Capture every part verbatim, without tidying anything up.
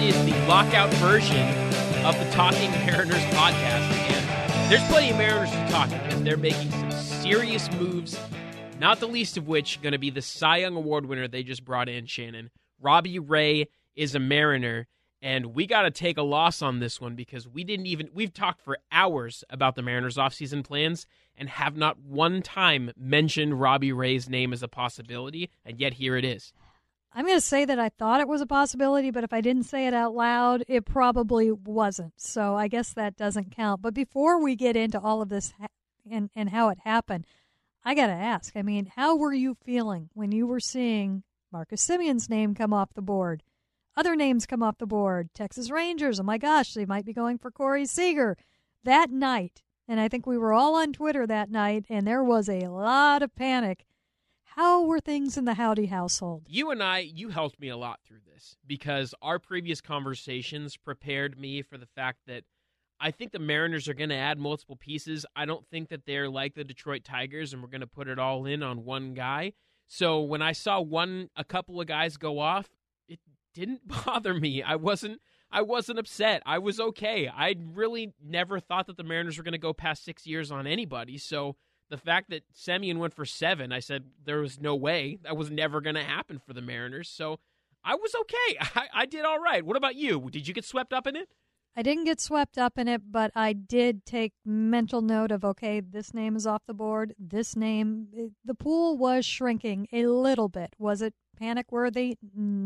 is the lockout version of the Talking Mariners podcast. And there's plenty of Mariners to talk about. They're making some serious moves, not the least of which going to be the Cy Young Award winner they just brought in, Shannon. Robbie Ray is a Mariner, and we got to take a loss on this one because we didn't even, we've talked for hours about the Mariners' offseason plans and have not one time mentioned Robbie Ray's name as a possibility, and yet here it is. I'm going to say that I thought it was a possibility, but if I didn't say it out loud, it probably wasn't. So I guess that doesn't count. But before we get into all of this ha- and, and how it happened, I got to ask, I mean, how were you feeling when you were seeing Marcus Semien's name come off the board? Other names come off the board. Texas Rangers, oh my gosh, they might be going for Corey Seager. That night, and I think we were all on Twitter that night, and there was a lot of panic. How were things in the Howdy household? You and I, you helped me a lot through this because our previous conversations prepared me for the fact that I think the Mariners are going to add multiple pieces. I don't think that they're like the Detroit Tigers and we're going to put it all in on one guy. So when I saw one, a couple of guys go off, it didn't bother me. I wasn't, I wasn't upset. I was okay. I really never thought that the Mariners were going to go past six years on anybody. So the fact that Semien went for seven, I said there was no way. That was never going to happen for the Mariners. So I was okay. I, I did all right. What about you? Did you get swept up in it? I didn't get swept up in it, but I did take mental note of, okay, this name is off the board. This name, it, the pool was shrinking a little bit. Was it panic-worthy?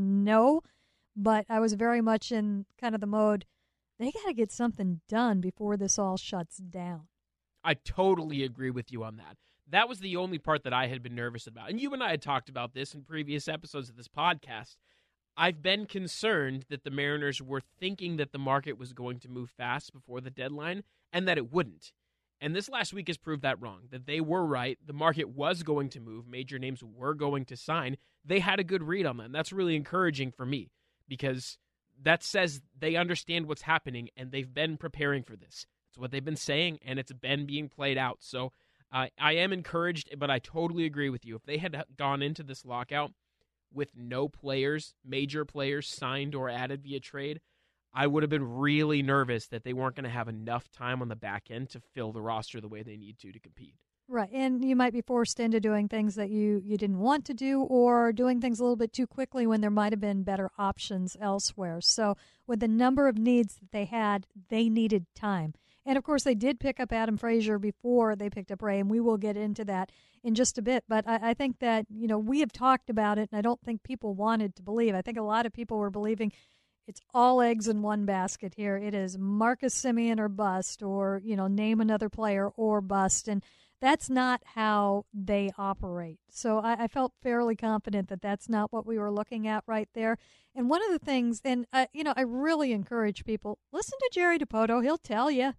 No, but I was very much in kind of the mode, they got to get something done before this all shuts down. I totally agree with you on that. That was the only part that I had been nervous about. And you and I had talked about this in previous episodes of this podcast. I've been concerned that the Mariners were thinking that the market was going to move fast before the deadline and that it wouldn't. And this last week has proved that wrong, that they were right. The market was going to move. Major names were going to sign. They had a good read on that. And that's really encouraging for me because that says they understand what's happening and they've been preparing for this. It's what they've been saying, and it's been being played out. So uh, I am encouraged, but I totally agree with you. If they had gone into this lockout with no players, major players signed or added via trade, I would have been really nervous that they weren't going to have enough time on the back end to fill the roster the way they need to to compete. Right, and you might be forced into doing things that you, you didn't want to do or doing things a little bit too quickly when there might have been better options elsewhere. So with the number of needs that they had, they needed time. And, of course, they did pick up Adam Frazier before they picked up Ray, and we will get into that in just a bit. But I, I think that, you know, we have talked about it, and I don't think people wanted to believe. I think a lot of people were believing it's all eggs in one basket here. It is Marcus Semien or bust, or, you know, name another player or bust. And that's not how they operate. So I, I felt fairly confident that that's not what we were looking at right there. And one of the things, and, uh, you know, I really encourage people, listen to Jerry Dipoto. He'll tell you.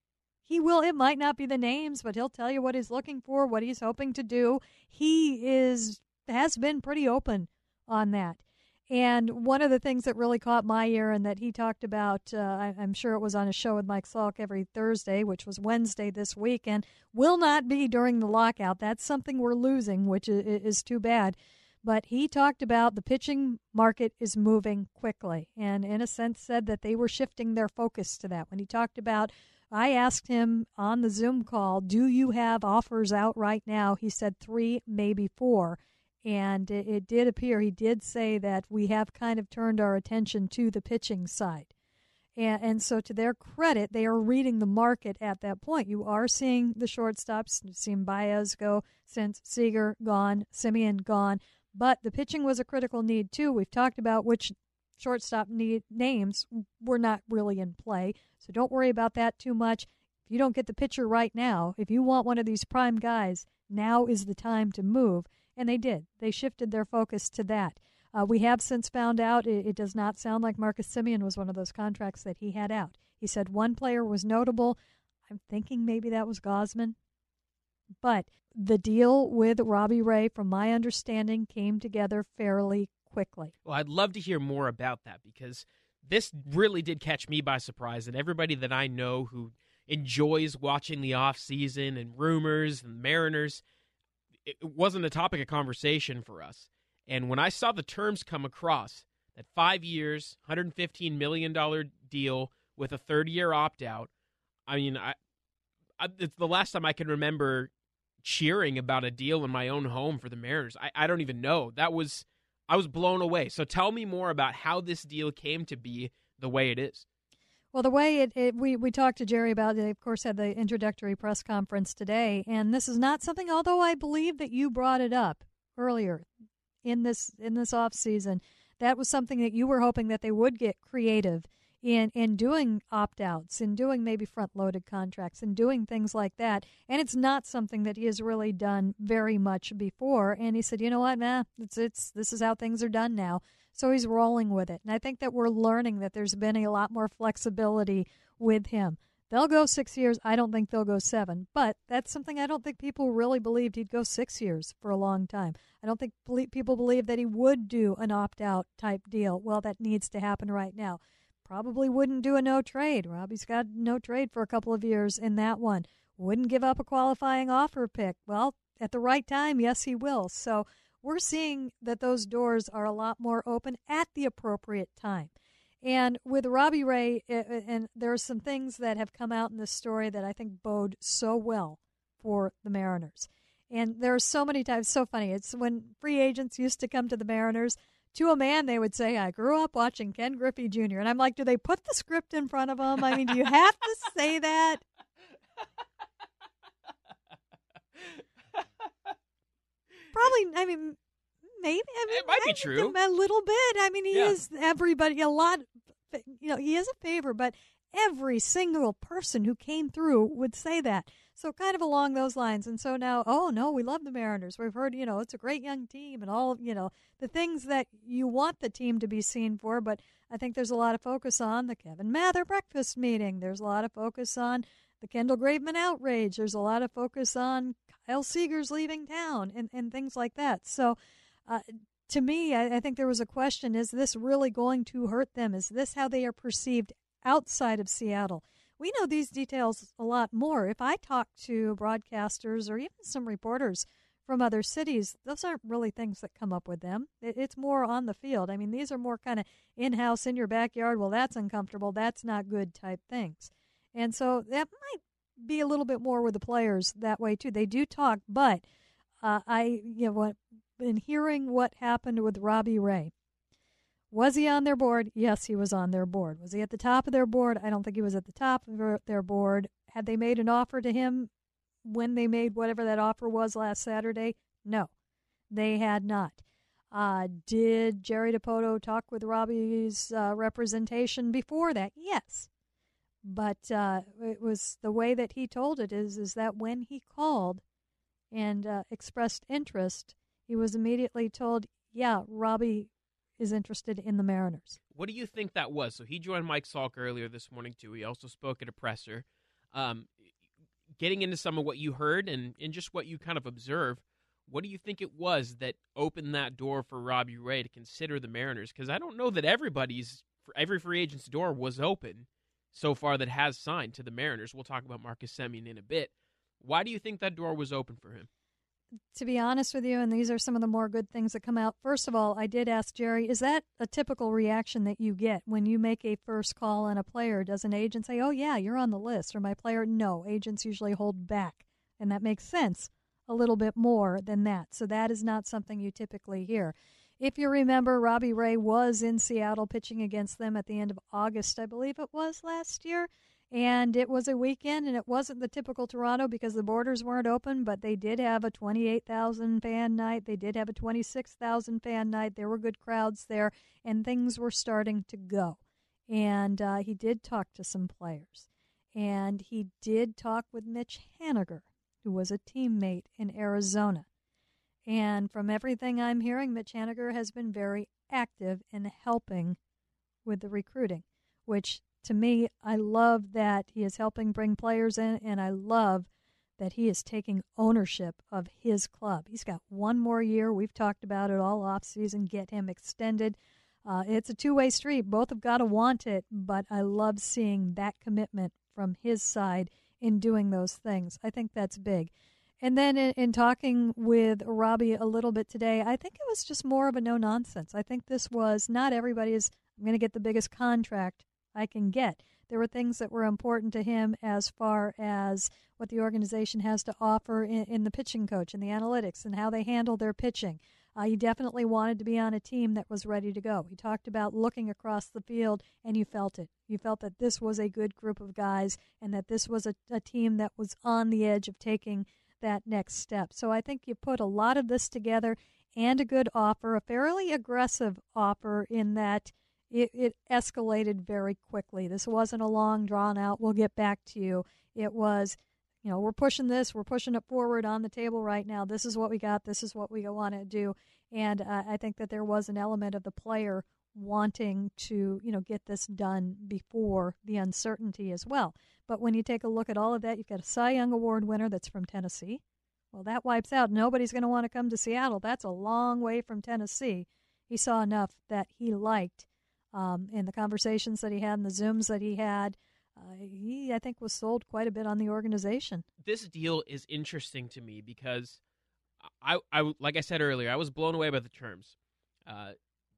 He will. It might not be the names, but he'll tell you what he's looking for, what he's hoping to do. He is has been pretty open on that. And one of the things that really caught my ear and that he talked about, uh, I, I'm sure it was on a show with Mike Salk every Thursday, which was Wednesday this week, and will not be during the lockout. That's something we're losing, which is, is too bad. But he talked about the pitching market is moving quickly and, in a sense, said that they were shifting their focus to that. When he talked about, I asked him on the Zoom call, do you have offers out right now? He said three, maybe four. And it, it did appear, he did say that we have kind of turned our attention to the pitching side. And, and so to their credit, they are reading the market at that point. You are seeing the shortstops, you've seen Baez go since Seager gone, Semien gone. But the pitching was a critical need, too. We've talked about which shortstop need, names were not really in play. So don't worry about that too much. If you don't get the pitcher right now, if you want one of these prime guys, now is the time to move. And they did. They shifted their focus to that. Uh, we have since found out it, it does not sound like Marcus Semien was one of those contracts that he had out. He said one player was notable. I'm thinking maybe that was Gausman. But the deal with Robbie Ray, from my understanding, came together fairly quickly. Well, I'd love to hear more about that because this really did catch me by surprise, and everybody that I know who enjoys watching the offseason and rumors and Mariners, it wasn't a topic of conversation for us. And when I saw the terms come across, that five years, one hundred fifteen million dollars deal with a third-year opt-out. I mean, I, I, it's the last time I can remember cheering about a deal in my own home for the Mariners. I, I don't even know. That was I was blown away. So tell me more about how this deal came to be the way it is. Well, the way it, it we, we talked to Jerry about it, they, of course, had the introductory press conference today, and this is not something, although I believe that you brought it up earlier in this in this off season, that was something that you were hoping that they would get creative in, in doing opt-outs, in doing maybe front-loaded contracts, and doing things like that, and it's not something that he has really done very much before, and he said, you know what, man, it's, it's, this is how things are done now. So he's rolling with it. And I think that we're learning that there's been a lot more flexibility with him. They'll go six years. I don't think they'll go seven. But that's something I don't think people really believed he'd go six years for a long time. I don't think people believe that he would do an opt-out type deal. Well, that needs to happen right now. Probably wouldn't do a no-trade. Robbie's got no trade for a couple of years in that one. Wouldn't give up a qualifying offer pick. Well, at the right time, yes, he will. So we're seeing that those doors are a lot more open at the appropriate time. And with Robbie Ray, and there are some things that have come out in this story that I think bode so well for the Mariners. And there are so many times, so funny, it's when free agents used to come to the Mariners, to a man they would say, I grew up watching Ken Griffey Junior And I'm like, do they put the script in front of them? I mean, do you have to say that? Probably, I mean, maybe. I mean, it might be I true. A little bit. I mean, he yeah. is everybody, a lot, you know, he is a favor, but every single person who came through would say that. So kind of along those lines. And so now, oh, no, we love the Mariners. We've heard, you know, it's a great young team and all, you know, the things that you want the team to be seen for. But I think there's a lot of focus on the Kevin Mather breakfast meeting. There's a lot of focus on the Kendall Graveman outrage. There's a lot of focus on Kyle Seager's leaving town and, and things like that. So uh, to me, I, I think there was a question, is this really going to hurt them? Is this how they are perceived outside of Seattle? We know these details a lot more. If I talk to broadcasters or even some reporters from other cities, those aren't really things that come up with them. It, it's more on the field. I mean, these are more kind of in-house, in your backyard, well, that's uncomfortable, that's not good type things. And so that might be a little bit more with the players that way, too. They do talk, but uh, I, you know, what, in hearing what happened with Robbie Ray, was he on their board? Yes, he was on their board. Was he at the top of their board? I don't think he was at the top of their board. Had they made an offer to him when they made whatever that offer was last Saturday? No, they had not. Uh, did Jerry Dipoto talk with Robbie's uh, representation before that? Yes. But uh, it was the way that he told it is, is that when he called and uh, expressed interest, he was immediately told, yeah, Robbie is interested in the Mariners. What do you think that was? So he joined Mike Salk earlier this morning, too. He also spoke at a presser. Um, getting into some of what you heard and, and just what you kind of observed, what do you think it was that opened that door for Robbie Ray to consider the Mariners? Because I don't know that everybody's, every free agent's door was open so far that has signed to the Mariners. We'll talk about Marcus Semien in a bit. Why do you think that door was open for him? To be honest with you, and these are some of the more good things that come out, first of all, I did ask Jerry, is that a typical reaction that you get when you make a first call on a player? Does an agent say, oh, yeah, you're on the list, or my player? No, agents usually hold back, and that makes sense a little bit more than that. So that is not something you typically hear. If you remember, Robbie Ray was in Seattle pitching against them at the end of August, I believe it was last year. And it was a weekend, and it wasn't the typical Toronto because the borders weren't open, but they did have a twenty-eight thousand fan night. They did have a twenty-six thousand fan night. There were good crowds there, and things were starting to go. And uh, he did talk to some players. And he did talk with Mitch Haniger, who was a teammate in Arizona. And from everything I'm hearing, Mitch Haniger has been very active in helping with the recruiting, which to me, I love that he is helping bring players in, and I love that he is taking ownership of his club. He's got one more year. We've talked about it all offseason, get him extended. Uh, it's a two-way street. Both have got to want it, but I love seeing that commitment from his side in doing those things. I think that's big. And then in, in talking with Robbie a little bit today, I think it was just more of a no-nonsense. I think this was not everybody is, I'm going to get the biggest contract I can get. There were things that were important to him as far as what the organization has to offer in, in the pitching coach and the analytics and how they handle their pitching. Uh, he definitely wanted to be on a team that was ready to go. He talked about looking across the field, and you felt it. You felt that this was a good group of guys and that this was a, a team that was on the edge of taking that next step. So I think you put a lot of this together and a good offer, a fairly aggressive offer in that it, it escalated very quickly. This wasn't a long, drawn-out, we'll get back to you. It was, you know, we're pushing this, we're pushing it forward on the table right now. This is what we got, this is what we want to do. And uh, I think that there was an element of the player wanting to, you know, get this done before the uncertainty as well. But when you take a look at all of that, you've got a Cy Young Award winner that's from Tennessee. Well, that wipes out. Nobody's going to want to come to Seattle. That's a long way from Tennessee. He saw enough that he liked um, in the conversations that he had and the Zooms that he had. Uh, he, I think, was sold quite a bit on the organization. This deal is interesting to me because, I, I like I said earlier, I was blown away by the terms. Uh,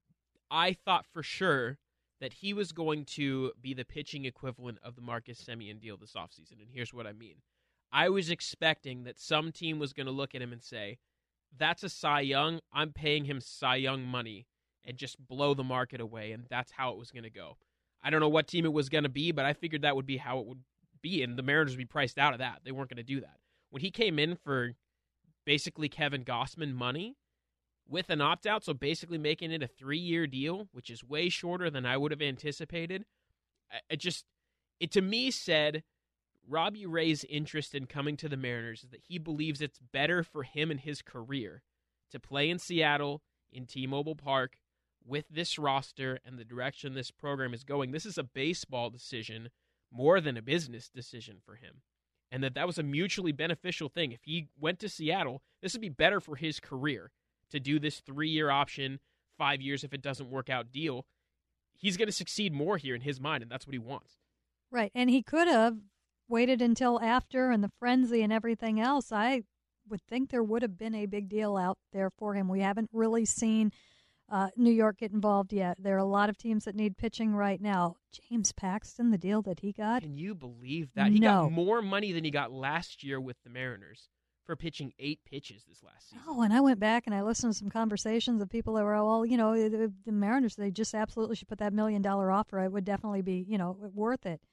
I thought for sure that he was going to be the pitching equivalent of the Marcus Semien deal this offseason, and here's what I mean. I was expecting that some team was going to look at him and say, that's a Cy Young, I'm paying him Cy Young money, and just blow the market away, and that's how it was going to go. I don't know what team it was going to be, but I figured that would be how it would be, and the Mariners would be priced out of that. They weren't going to do that. When he came in for basically Kevin Gausman money, with an opt-out, so basically making it a three-year deal, which is way shorter than I would have anticipated. It just, it to me said, Robbie Ray's interest in coming to the Mariners is that he believes it's better for him and his career to play in Seattle, in T-Mobile Park, with this roster and the direction this program is going. This is a baseball decision more than a business decision for him. And that that was a mutually beneficial thing. If he went to Seattle, this would be better for his career. To do this three-year option, five years if it doesn't work out deal, he's going to succeed more here in his mind, and that's what he wants. Right, and he could have waited until after and the frenzy and everything else. I would think there would have been a big deal out there for him. We haven't really seen uh, New York get involved yet. There are a lot of teams that need pitching right now. James Paxton, the deal that he got. Can you believe that? He no. got more money than he got last year with the Mariners for pitching eight pitches this last season. Oh, and I went back and I listened to some conversations of people that were, well, you know, the, the Mariners, they just absolutely should put that million dollar offer. It would definitely be, you know, worth it.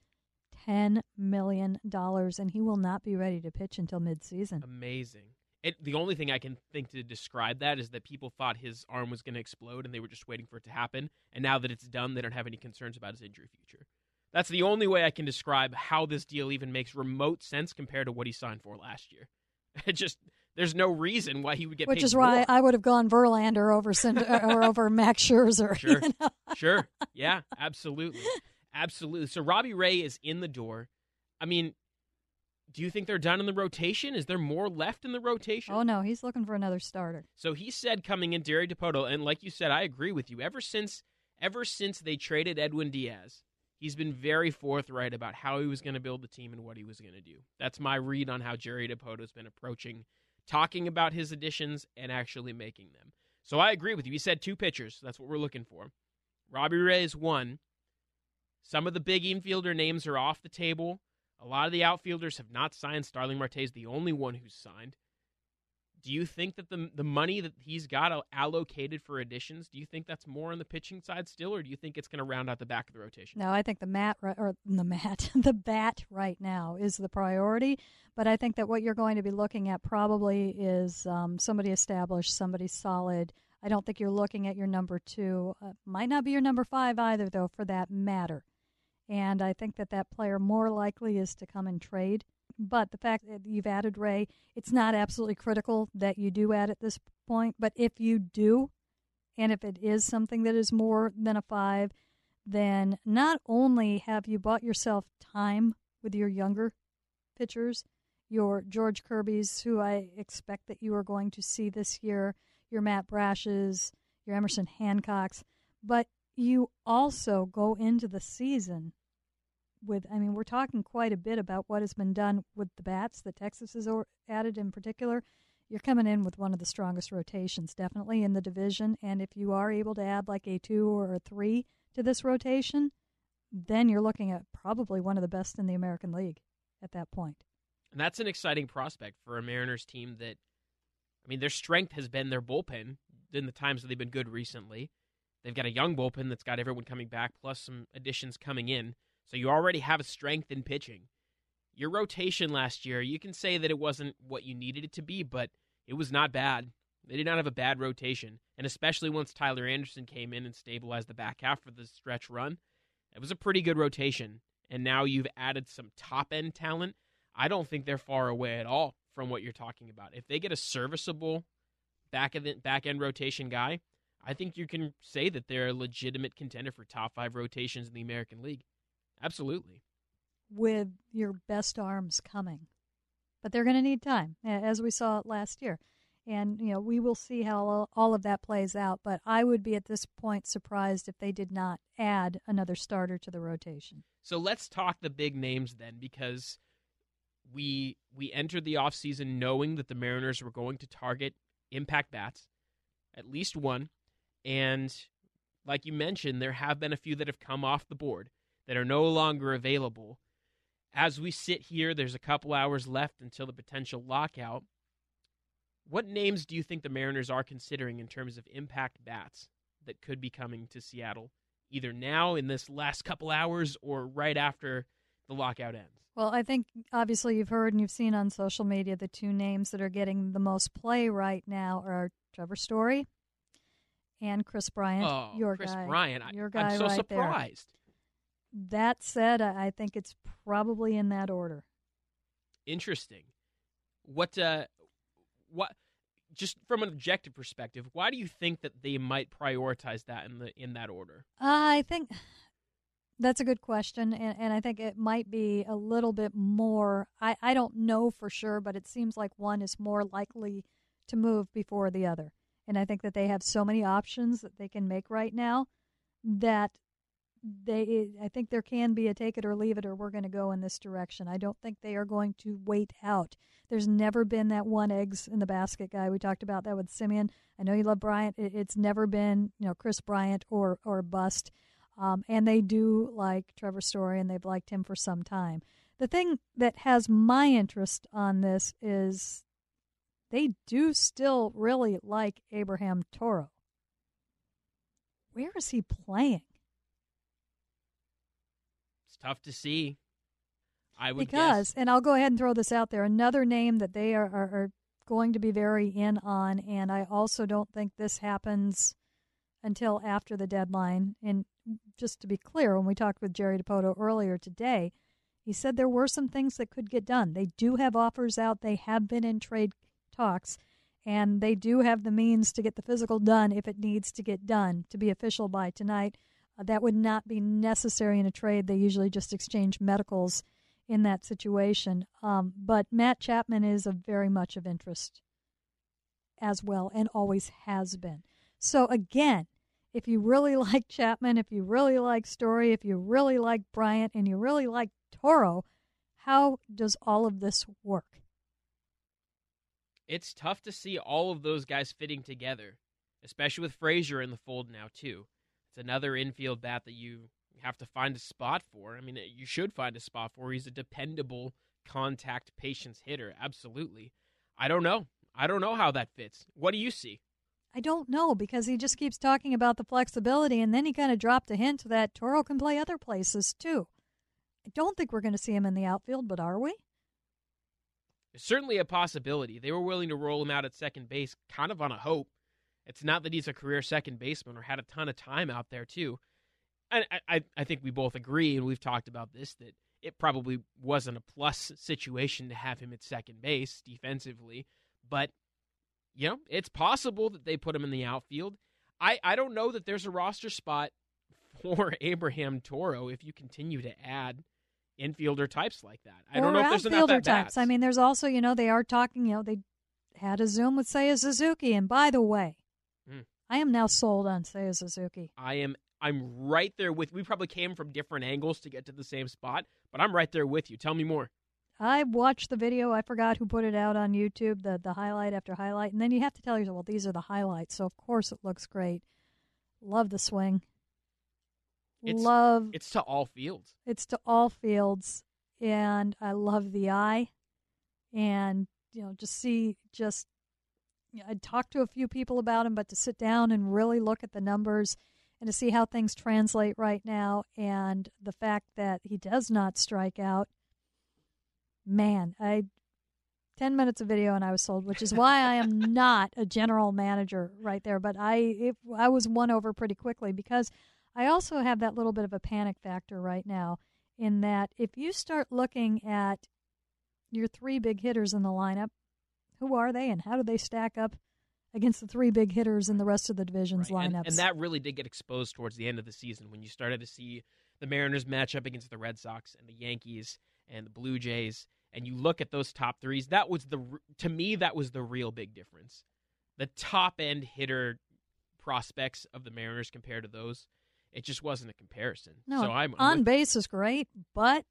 ten million dollars, and he will not be ready to pitch until midseason. Amazing. It, the only thing I can think to describe that is that people thought his arm was going to explode and they were just waiting for it to happen. And now that it's done, they don't have any concerns about his injury future. That's the only way I can describe how this deal even makes remote sense compared to what he signed for last year. It just, there's no reason why he would get Which paid is why more. I would have gone Verlander over Cind- or over Max Scherzer. Sure, you know? Sure. Yeah, absolutely. Absolutely. So Robbie Ray is in the door. I mean, do you think they're done in the rotation? Is there more left in the rotation? Oh, no, he's looking for another starter. So he said coming in, Jerry DiPoto, and like you said, I agree with you. Ever since, ever since they traded Edwin Diaz, he's been very forthright about how he was going to build the team and what he was going to do. That's my read on how Jerry DiPoto has been approaching, talking about his additions and actually making them. So I agree with you. He said two pitchers. That's what we're looking for. Robbie Ray is one. Some of the big infielder names are off the table. A lot of the outfielders have not signed. Starling Marte is the only one who's signed. Do you think that the the money that he's got allocated for additions, do you think that's more on the pitching side still, or do you think it's going to round out the back of the rotation? No, I think the mat or the mat, the bat right now is the priority. But I think that what you're going to be looking at probably is um, somebody established, somebody solid. I don't think you're looking at your number two. Uh, might not be your number five either, though, for that matter. And I think that that player more likely is to come and trade. But the fact that you've added Ray, it's not absolutely critical that you do add at this point. But if you do, and if it is something that is more than a five, then not only have you bought yourself time with your younger pitchers, your George Kirby's, who I expect that you are going to see this year, your Matt Brash's, your Emerson Hancock's, but you also go into the season with, I mean, we're talking quite a bit about what has been done with the bats that Texas has added in particular. You're coming in with one of the strongest rotations, definitely in the division. And if you are able to add like a two or a three to this rotation, then you're looking at probably one of the best in the American League at that point. And that's an exciting prospect for a Mariners team that, I mean, their strength has been their bullpen in the times that they've been good recently. They've got a young bullpen that's got everyone coming back, plus some additions coming in. So you already have a strength in pitching. Your rotation last year, you can say that it wasn't what you needed it to be, but it was not bad. They did not have a bad rotation. And especially once Tyler Anderson came in and stabilized the back half for the stretch run, it was a pretty good rotation. And now you've added some top-end talent. I don't think they're far away at all from what you're talking about. If they get a serviceable back-end back end rotation guy, I think you can say that they're a legitimate contender for top five rotations in the American League. Absolutely. With your best arms coming. But they're going to need time, as we saw last year. And, you know, we will see how all of that plays out. But I would be at this point surprised if they did not add another starter to the rotation. So let's talk the big names then, because we we entered the offseason knowing that the Mariners were going to target impact bats, at least one. And like you mentioned, there have been a few that have come off the board that are no longer available. As we sit here, there's a couple hours left until the potential lockout. What names do you think the Mariners are considering in terms of impact bats that could be coming to Seattle, either now in this last couple hours or right after the lockout ends? Well, I think obviously you've heard and you've seen on social media the two names that are getting the most play right now are Trevor Story and Chris Bryant. Oh, your Chris guy, Bryant. Your guy I'm so right surprised. There. That said, I think it's probably in that order. Interesting. What, uh, what, just from an objective perspective, why do you think that they might prioritize that in the in that order? I think that's a good question, and, and I think it might be a little bit more. I, I don't know for sure, but it seems like one is more likely to move before the other. And I think that they have so many options that they can make right now that they. I think there can be a take it or leave it, or we're going to go in this direction. I don't think they are going to wait out. There's never been that one eggs in the basket guy. We talked about that with Simeon. I know you love Bryant. It, it's never been, you know, Chris Bryant or or bust. Um, and they do like Trevor Story, and they've liked him for some time. The thing that has my interest on this is they do still really like Abraham Toro. Where is he playing? It's tough to see. I would because, guess. and I'll go ahead and throw this out there, another name that they are, are, are going to be very in on, and I also don't think this happens until after the deadline. And just to be clear, when we talked with Jerry DiPoto earlier today, he said there were some things that could get done. They do have offers out. They have been in trade talks, and they do have the means to get the physical done if it needs to get done to be official by tonight. Uh, that would not be necessary in a trade. They usually just exchange medicals in that situation. Um, but Matt Chapman is a very much of interest as well, and always has been. So again, if you really like Chapman, if you really like Story, if you really like Bryant, and you really like Toro, how does all of this work? It's tough to see all of those guys fitting together, especially with Frazier in the fold now, too. It's another infield bat that you have to find a spot for. I mean, you should find a spot for. He's a dependable contact patience hitter, absolutely. I don't know. I don't know how that fits. What do you see? I don't know, because he just keeps talking about the flexibility, and then he kind of dropped a hint that Toro can play other places, too. I don't think we're going to see him in the outfield, but are we? It's certainly a possibility. They were willing to roll him out at second base, kind of on a hope. It's not that he's a career second baseman or had a ton of time out there, too. And I, I think we both agree, and we've talked about this, that it probably wasn't a plus situation to have him at second base defensively. But, you know, it's possible that they put him in the outfield. I, I don't know that there's a roster spot for Abraham Toro if you continue to add infielder types like that. I or don't know if there's enough outfielder at bats. types. I mean, there's also, you know, they are talking, you know, they had a Zoom with Seiya Suzuki. And by the way, mm. I am now sold on Seiya Suzuki. I am I'm right there with. We probably came from different angles to get to the same spot, but I'm right there with you. Tell me more. I watched the video. I forgot who put it out on YouTube, the, the highlight after highlight. And then you have to tell yourself, well, these are the highlights. So, of course, it looks great. Love the swing. It's, love. It's to all fields. It's to all fields. And I love the eye. And, you know, just see, just, you know, I'd talked to a few people about him, but to sit down and really look at the numbers and to see how things translate right now and the fact that he does not strike out. Man, I ten minutes of video and I was sold, which is why I am not a general manager right there. But I it, I was won over pretty quickly because I also have that little bit of a panic factor right now in that if you start looking at your three big hitters in the lineup, who are they and how do they stack up against the three big hitters in the rest of the division's right. lineups? And, and that really did get exposed towards the end of the season when you started to see the Mariners match up against the Red Sox and the Yankees and the Blue Jays, and you look at those top threes, that was the to me that was the real big difference. The top end hitter prospects of the Mariners compared to those, it just wasn't a comparison. No, so I'm, I'm on with, base is great, but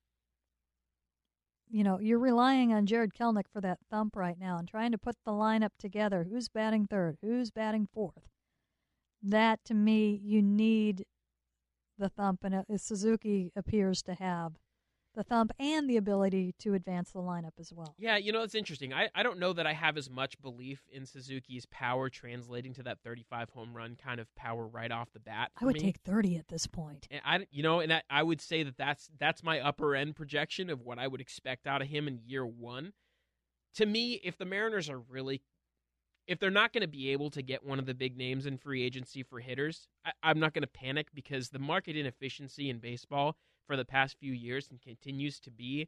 you know you're relying on Jared Kelenic for that thump right now and trying to put the lineup together. Who's batting third? Who's batting fourth? That to me, you need the thump, and uh, Suzuki appears to have the thump and the ability to advance the lineup as well. Yeah, you know, it's interesting. I, I don't know that I have as much belief in Suzuki's power translating to that thirty-five home run kind of power right off the bat. I would me. take thirty at this point. And I, you know, and I, I would say that that's, that's my upper end projection of what I would expect out of him in year one. To me, if the Mariners are really, if they're not going to be able to get one of the big names in free agency for hitters, I, I'm not going to panic because the market inefficiency in baseball for the past few years and continues to be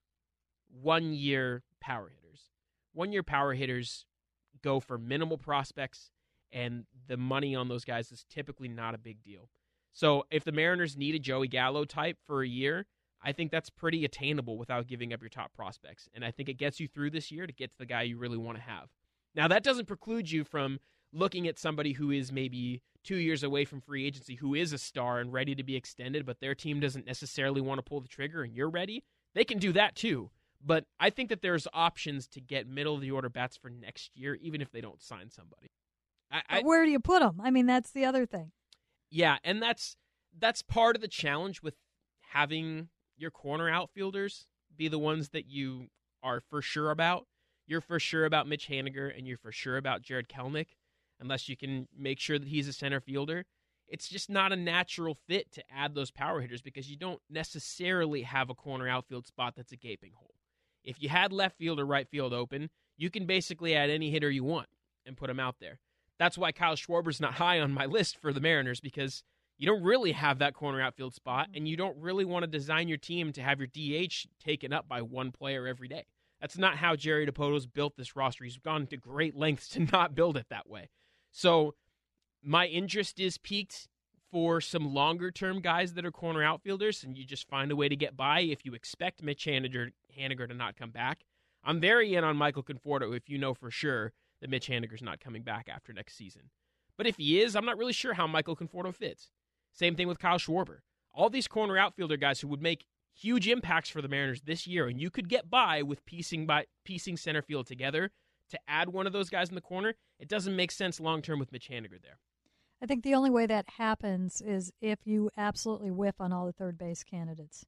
one-year power hitters. One-year power hitters go for minimal prospects, and the money on those guys is typically not a big deal. So if the Mariners need a Joey Gallo type for a year, I think that's pretty attainable without giving up your top prospects. And I think it gets you through this year to get to the guy you really want to have. Now, that doesn't preclude you from looking at somebody who is maybe two years away from free agency, who is a star and ready to be extended, but their team doesn't necessarily want to pull the trigger and you're ready. They can do that too. But I think that there's options to get middle-of-the-order bats for next year, even if they don't sign somebody. I, I, but where do you put them? I mean, that's the other thing. Yeah, and that's that's part of the challenge with having your corner outfielders be the ones that you are for sure about. You're for sure about Mitch Haniger, and you're for sure about Jared Kelenic, unless you can make sure that he's a center fielder. It's just not a natural fit to add those power hitters because you don't necessarily have a corner outfield spot that's a gaping hole. If you had left field or right field open, you can basically add any hitter you want and put him out there. That's why Kyle Schwarber's not high on my list for the Mariners, because you don't really have that corner outfield spot, and you don't really want to design your team to have your D H taken up by one player every day. That's not how Jerry DiPoto's built this roster. He's gone to great lengths to not build it that way. So my interest is piqued for some longer-term guys that are corner outfielders, and you just find a way to get by if you expect Mitch Haniger, Haniger to not come back. I'm very in on Michael Conforto if you know for sure that Mitch Haniger's not coming back after next season. But if he is, I'm not really sure how Michael Conforto fits. Same thing with Kyle Schwarber. All these corner outfielder guys who would make huge impacts for the Mariners this year, and you could get by with piecing by piecing center field together to add one of those guys in the corner. It doesn't make sense long-term with Mitch Haniger there. I think the only way that happens is if you absolutely whiff on all the third base candidates.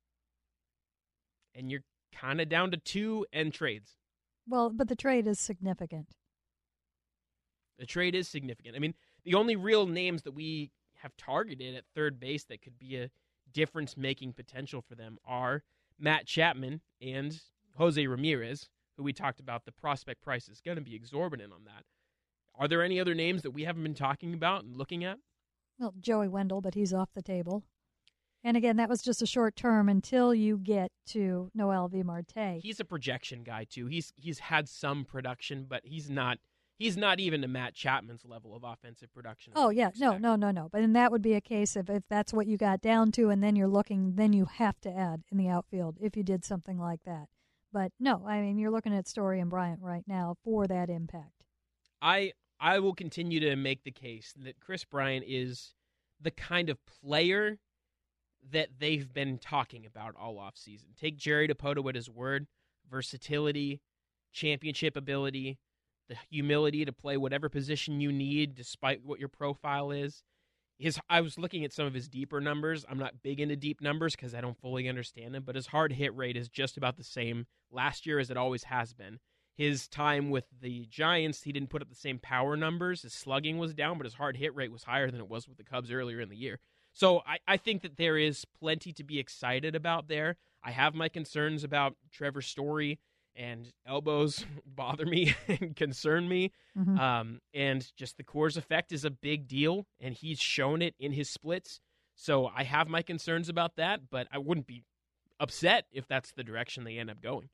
And you're kind of down to two and trades. Well, but the trade is significant. The trade is significant. I mean, the only real names that we have targeted at third base that could be a difference-making potential for them are Matt Chapman and Jose Ramirez, who we talked about. The prospect price is going to be exorbitant on that. Are there any other names that we haven't been talking about and looking at? Well, Joey Wendell, but he's off the table. And again, that was just a short term until you get to Noel V. Marte. He's a projection guy too. He's he's had some production, but he's not he's not even to Matt Chapman's level of offensive production. Oh yeah, no, no, no, no. But then that would be a case of if that's what you got down to, and then you're looking, then you have to add in the outfield if you did something like that. But no, I mean you're looking at Story and Bryant right now for that impact. I I will continue to make the case that Chris Bryant is the kind of player that they've been talking about all offseason. Take Jerry Dipoto at his word: versatility, championship ability, the humility to play whatever position you need despite what your profile is. His, I was looking at some of his deeper numbers. I'm not big into deep numbers because I don't fully understand them, but his hard hit rate is just about the same last year as it always has been. His time with the Giants, he didn't put up the same power numbers. His slugging was down, but his hard hit rate was higher than it was with the Cubs earlier in the year. So I, I think that there is plenty to be excited about there. I have my concerns about Trevor Story, and elbows bother me and concern me. Mm-hmm. Um, and just the Coors effect is a big deal, and he's shown it in his splits. So I have my concerns about that, but I wouldn't be upset if that's the direction they end up going.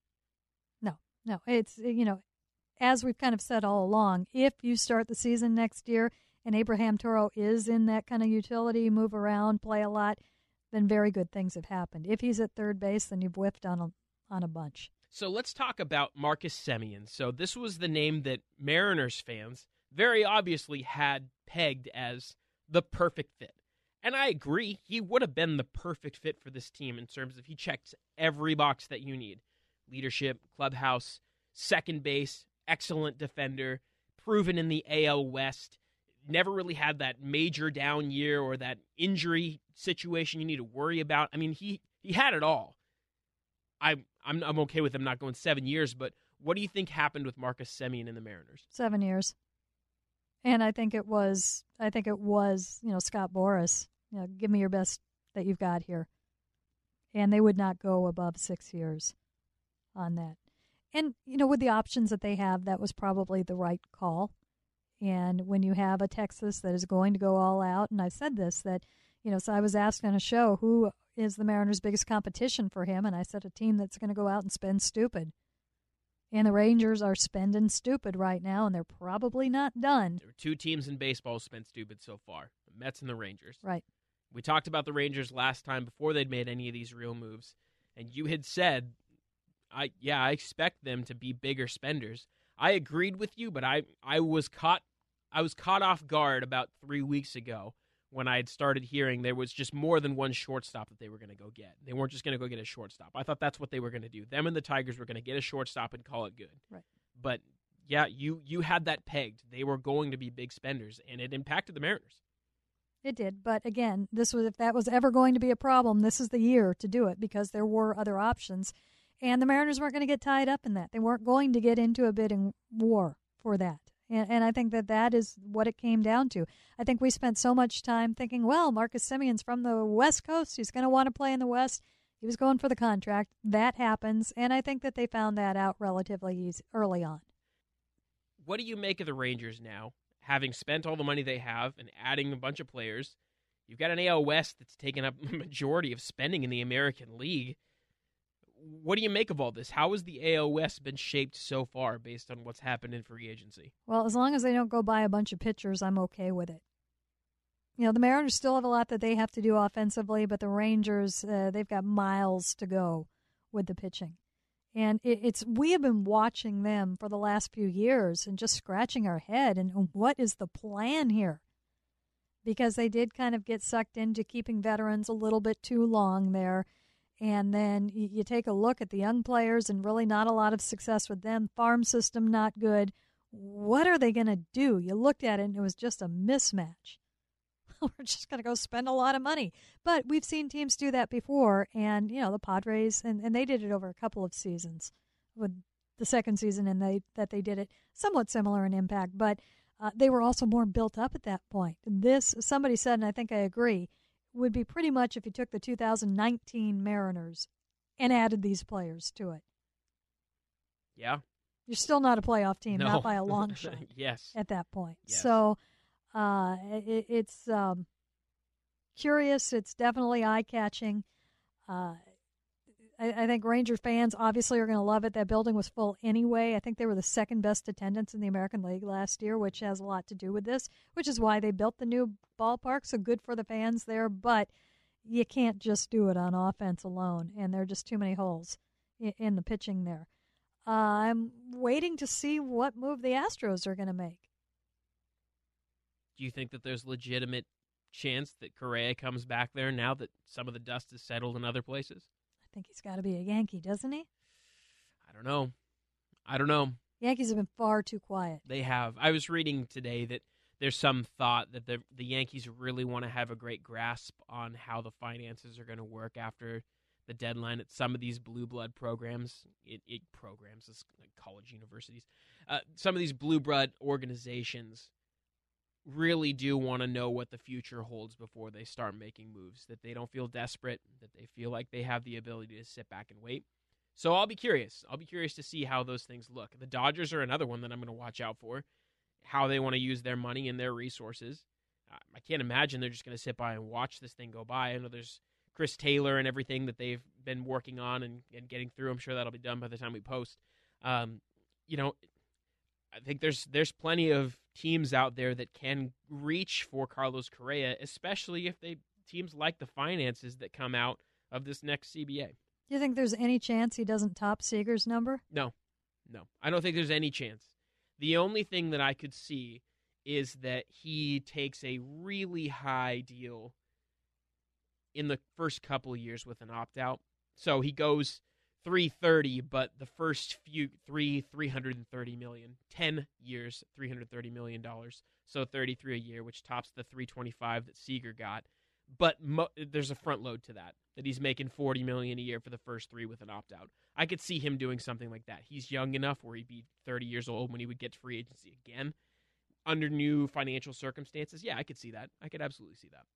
No, no. It's, you know, as we've kind of said all along, if you start the season next year and Abraham Toro is in that kind of utility, move around, play a lot, then very good things have happened. If he's at third base, then you've whiffed on a, on a bunch. So let's talk about Marcus Semien. So this was the name that Mariners fans very obviously had pegged as the perfect fit. And I agree, he would have been the perfect fit for this team in terms of he checks every box that you need. Leadership, clubhouse, second base, excellent defender, proven in the A L West, never really had that major down year or that injury situation you need to worry about. I mean, he, he had it all. I, I'm I'm okay with him not going seven years, but what do you think happened with Marcus Semien and the Mariners? Seven years, and I think it was I think it was you know Scott Boras. You know, give me your best that you've got here, and they would not go above six years on that. And you know, with the options that they have, that was probably the right call. And when you have a Texas that is going to go all out, and I said this that you know, so I was asked on a show who is the Mariners' biggest competition for him, and I said a team that's going to go out and spend stupid. And the Rangers are spending stupid right now, and they're probably not done. There were two teams in baseball who spent stupid so far, the Mets and the Rangers. Right. We talked about the Rangers last time before they'd made any of these real moves, and you had said, "I yeah, I expect them to be bigger spenders." I agreed with you, but I, I was caught I was caught off guard about three weeks ago when I had started hearing there was just more than one shortstop that they were going to go get. They weren't just going to go get a shortstop. I thought that's what they were going to do. Them and the Tigers were going to get a shortstop and call it good. Right. But, yeah, you, you had that pegged. They were going to be big spenders, and it impacted the Mariners. It did, but again, this was if that was ever going to be a problem, this is the year to do it because there were other options, and the Mariners weren't going to get tied up in that. They weren't going to get into a bidding war for that. And, and I think that that is what it came down to. I think we spent so much time thinking, well, Marcus Semien's from the West Coast. He's going to want to play in the West. He was going for the contract. That happens, and I think that they found that out relatively easy, early on. What do you make of the Rangers now, having spent all the money they have and adding a bunch of players? You've got an A L West that's taken up a majority of spending in the American League. What do you make of all this? How has the A L West been shaped so far based on what's happened in free agency? Well, as long as they don't go buy a bunch of pitchers, I'm okay with it. You know, the Mariners still have a lot that they have to do offensively, but the Rangers, uh, they've got miles to go with the pitching. And it, it's we have been watching them for the last few years and just scratching our head. And what is the plan here? Because they did kind of get sucked into keeping veterans a little bit too long there. And then you take a look at the young players and really not a lot of success with them. Farm system not good. What are they going to do? You looked at it and it was just a mismatch. We're just going to go spend a lot of money. But we've seen teams do that before. And, you know, the Padres, and, and they did it over a couple of seasons. With the second season and they that they did it somewhat similar in impact. But uh, they were also more built up at that point. This, somebody said, and I think I agree, would be pretty much if you took the two thousand nineteen Mariners and added these players to it. Yeah. You're still not a playoff team, no. not by a long shot. Yes. At that point. Yes. So uh, it, it's um, curious. It's definitely eye-catching. Uh, I, I think Ranger fans obviously are going to love it. That building was full anyway. I think they were the second best attendance in the American League last year, which has a lot to do with this, which is why they built the new ballpark. So good for the fans there, but you can't just do it on offense alone, and there are just too many holes in, in the pitching there. Uh, I'm waiting to see what move the Astros are going to make. Do you think that there's legitimate chance that Correa comes back there now that some of the dust has settled in other places? I think he's got to be a Yankee, doesn't he? I don't know. I don't know. Yankees have been far too quiet. They have. I was reading today that there's some thought that the the Yankees really want to have a great grasp on how the finances are going to work after the deadline at some of these blue blood programs. It, it programs, it's like college universities. Uh, some of these blue blood organizations really do want to know what the future holds before they start making moves, that they don't feel desperate, that they feel like they have the ability to sit back and wait. So I'll be curious. I'll be curious to see how those things look. The Dodgers are another one that I'm going to watch out for, how they want to use their money and their resources. I can't imagine they're just going to sit by and watch this thing go by. I know there's Chris Taylor and everything that they've been working on and, and getting through. I'm sure that'll be done by the time we post. Um, you know, I think there's there's plenty of teams out there that can reach for Carlos Correa, especially if they teams like the finances that come out of this next C B A. Do you think there's any chance he doesn't top Seager's number? No, no. I don't think there's any chance. The only thing that I could see is that he takes a really high deal in the first couple of years with an opt-out. So he goes three thirty, but the first few three three hundred thirty million, ten years, three hundred thirty million dollars, so thirty-three a year, which tops the three twenty-five that Seager got. But mo- there's a front load to that, that he's making forty million a year for the first three with an opt-out. I could see him doing something like that. He's young enough where he'd be thirty years old when he would get to free agency again under new financial circumstances. Yeah, I could see that. I could absolutely see that.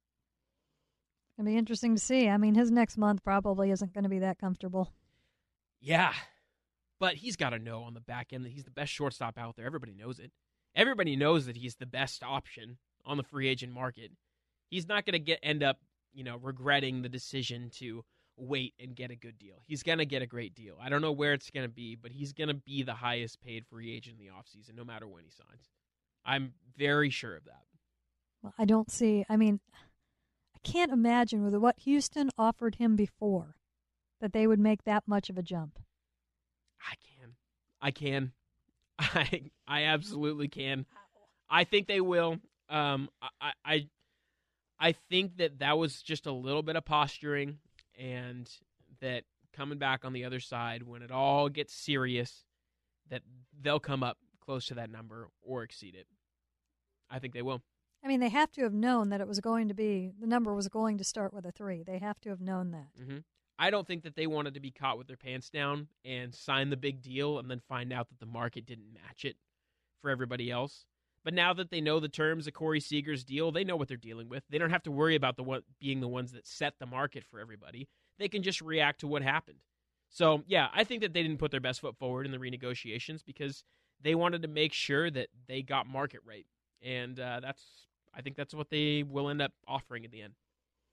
It'll be interesting to see. I mean, his next month probably isn't going to be that comfortable. Yeah, but he's got to know on the back end that he's the best shortstop out there. Everybody knows it. Everybody knows that he's the best option on the free agent market. He's not going to get end up, you know, regretting the decision to wait and get a good deal. He's going to get a great deal. I don't know where it's going to be, but he's going to be the highest paid free agent in the offseason, no matter when he signs. I'm very sure of that. Well, I don't see, I mean, I can't imagine with what Houston offered him before that they would make that much of a jump. I can. I can. I I absolutely can. I think they will. Um, I, I I think that that was just a little bit of posturing, and that coming back on the other side, when it all gets serious, that they'll come up close to that number or exceed it. I think they will. I mean, they have to have known that it was going to be, the number was going to start with a three. They have to have known that. Mm-hmm. I don't think that they wanted to be caught with their pants down and sign the big deal and then find out that the market didn't match it for everybody else. But now that they know the terms of Corey Seager's deal, they know what they're dealing with. They don't have to worry about the one, being the ones that set the market for everybody. They can just react to what happened. So, yeah, I think that they didn't put their best foot forward in the renegotiations because they wanted to make sure that they got market rate. And uh, that's, I think that's what they will end up offering at the end.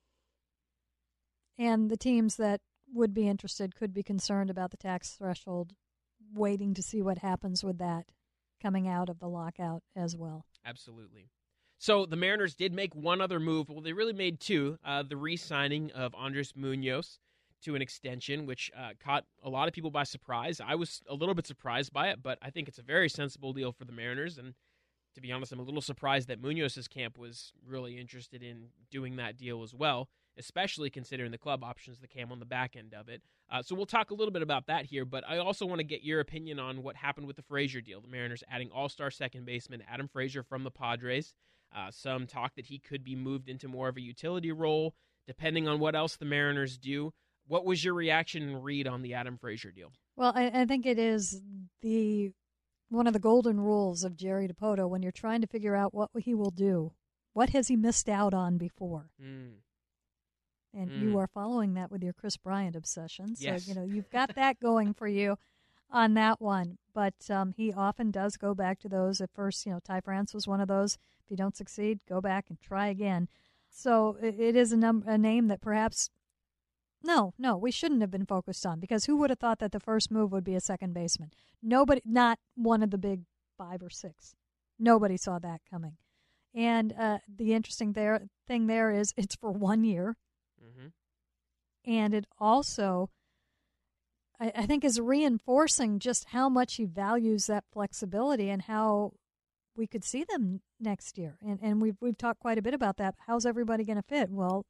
And the teams that would be interested could be concerned about the tax threshold, waiting to see what happens with that coming out of the lockout as well. Absolutely. So the Mariners did make one other move. Well, they really made two. Uh, the re-signing of Andres Munoz to an extension, which uh, caught a lot of people by surprise. I was a little bit surprised by it, but I think it's a very sensible deal for the Mariners. And to be honest, I'm a little surprised that Munoz's camp was really interested in doing that deal as well, especially considering the club options that came on the back end of it. Uh, so we'll talk a little bit about that here, but I also want to get your opinion on what happened with the Frazier deal. The Mariners adding all-star second baseman Adam Frazier from the Padres. Uh, some talk that he could be moved into more of a utility role, depending on what else the Mariners do. What was your reaction and read on the Adam Frazier deal? Well, I, I think it is the one of the golden rules of Jerry Dipoto when you're trying to figure out what he will do. What has he missed out on before? Mm. And mm. you are following that with your Chris Bryant obsession. So, yes. you know, you've got that going for you on that one. But um, he often does go back to those. At first, you know, Ty France was one of those. If you don't succeed, go back and try again. So it, it is a, num- a name that perhaps, no, no, we shouldn't have been focused on, because who would have thought that the first move would be a second baseman? Nobody, not one of the big five or six. Nobody saw that coming. And uh, the interesting there thing there is it's for one year. Mm-hmm. And it also, I, I think, is reinforcing just how much he values that flexibility and how we could see them next year. And and we've we've talked quite a bit about that. How's everybody going to fit? Well,